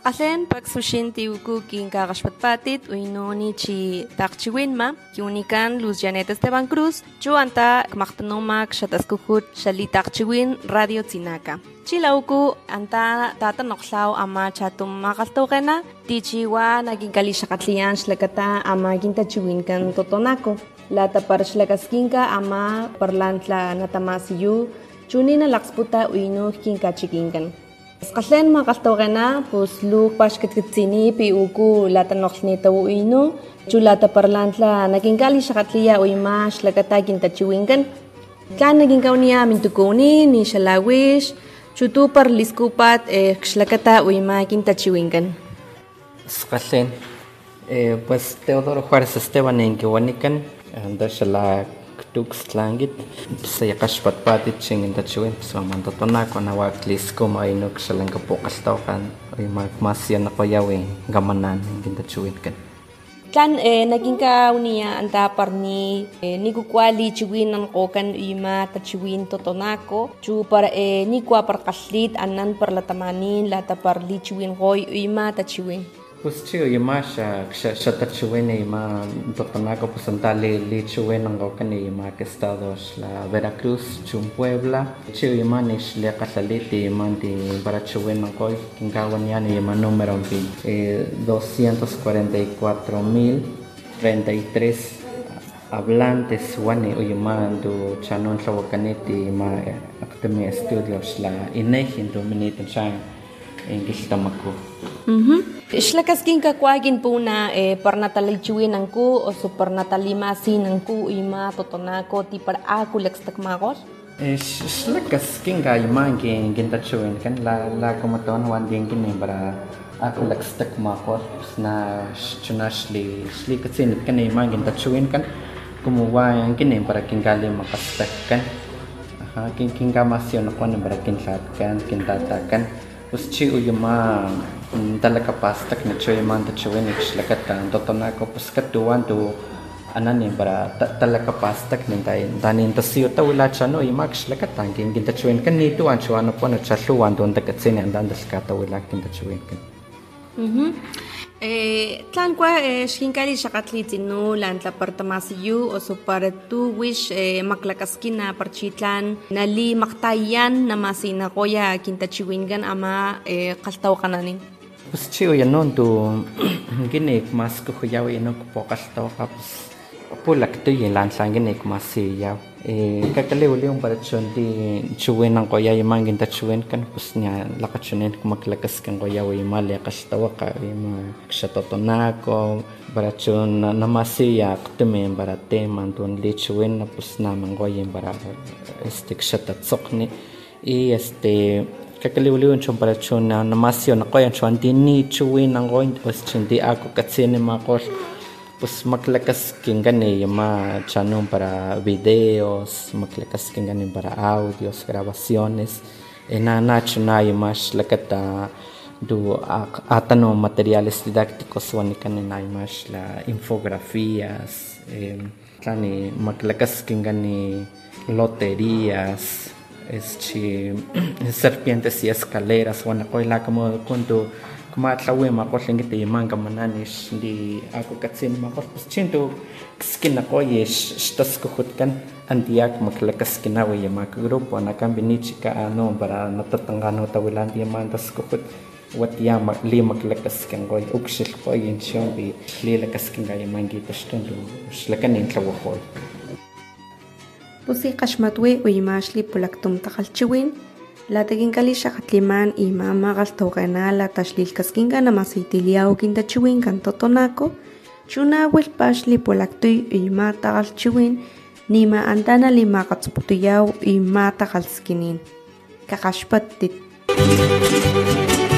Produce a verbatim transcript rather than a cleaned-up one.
Qalen paksushin tiuku kinka gashpatpatit uinoni chi taqchiwinma kiunikan Luz Janet Esteban Cruz chuanta kmaqtanomak xataskuhut xali taqchiwin Radio Tzinaka. Chilauku anta tata noqlaw ama chatum maqaltawqena tichiwa nakinkali xaqatliyan xlakata ama kintachiwinkan totonako. Lata par xlakaskinka ama parlantla natamasiyu chunina laqsputa uinu kinkachikinkan. Qalen maqaltawqena pues luk paxkatkatsini pi uku lata noqlnitaw uinu chu lata parlantla nakinkali xaqatliya uyma xlakata kintachiwinkan. Tlan nakinkawniya mintukuni ni xalawish chutu par liskupat eh, xlakata uyma kintachiwinkan. Qalen eh, pues Teodoro Juárez Esteban en kiwanikan anda xala tuxtlangit sayaqaxpatpatit chingintachiwin pues mamantotonako nawaklisku mainuk xalankapuqaltawqan uyma masiyanaqoyawi gamanan kintachiwinkan. Tlan eh, nakinkawniya anta parni eh, nikukuali chiwinan qokan uyma tachiwin totonako chu para eh, nikua parqallit anan parlatamanin lata parli chiwin qoy uyma tachiwin. Pues chiyo yama xa xa tachiwin ima totonako pues antali li chiwin ang qokan ima que estados la Veracruz chun Puebla chiyo yama ni xliaqallaliti ima ti para chiwin ang qoy kinkawan yan ima número pi eh, doscientos cuarenta y cuatro mil treinta y tres hablantes wani uyama do chanon tlawakaniti ima akademia estudios la INEGI do minitin siya en Quixtamaco. Mhm. Xlakaskinka kuagin puna eh, parnatalichiwinanku o supernatallimasinanku ima totonako ti para akulextakmagol. Eh, xlakaskinka ima kin kintachiwinkan la la kumaton wan din kin para akulextakmagol pues na chuna xli xli katsinit kan ima kintachiwinkan kumuwa kin para kinkali makastakkan. Aha kin kinkamasyon ako para kinlatkan kintatakan. Pues chi uyama talaga pastak na choy man ta choy ni xlakata totonako pues katuan tu anani para talaga pastak ni tay danin ta siyo ta wala chano uyama xlakata kin kin ta choy kan ni tu an chuan po na chaluan don ta katsin andan da skata wala kin ta choy kan. Mhm. Eh, tlan kwa eh, xinkali xaqatlitinu lan tlapartamasiyu o para tu wish eh, maklakaskina parchitlan nali maqtayan namasinakoya kintachiwinkan ama eh, qaltawqananin. Pues chiyo yanon tu ginik mas kuhuyaw yanon po qaltawqa pues pulaktuy lan tlan ginik masiyaw. Eh, kakaliwliw para chun di chuwin ang koya yung ginta chuwin kan pues niya lakachunin kumaklakas kan koya yung mali kastawa ka yung ksatotonako para chun namasiya kutumin para teman tuan li chuwin na pues naman koya para este ksatatsok ni y este kakaliwliw chun para chun namasyo na koya chun di ni chuwin ang koya pues chun di ako katsini makos pues maklakas kingani yama chanón para videos, maklakas kingani para audios, grabaciones, ena nacho na yama shlakata do atano materiales didácticos wanikan na yama la infografías, eh, tani maklakas kingani loterías, este serpientes y escaleras wanakoy la como kunto kumatlawi makos ngiti manga mananis di ako katsin makos pues chinto skin ako yes stas kuhutkan antiak maklakas kinawi mak grupo na kambinichika ano para natatangano tawilan di mantas kuhut wat ya li maklakas kan goy ukshil ko yin siyon bi li lakas kin gay mangita stundu slakan in tlawo Pusi qashmatwi uymashli pulaktum taqalchiwin la takinkali xaqatliman ima maqaltawqena la taxlilkaskinka namasitiliaw kintachiwinkan totonako chunawil paxli pulaktuy ima taqalchiwin nima antana limaqatzputuyaw ima taqalskinin kaqaxpattit.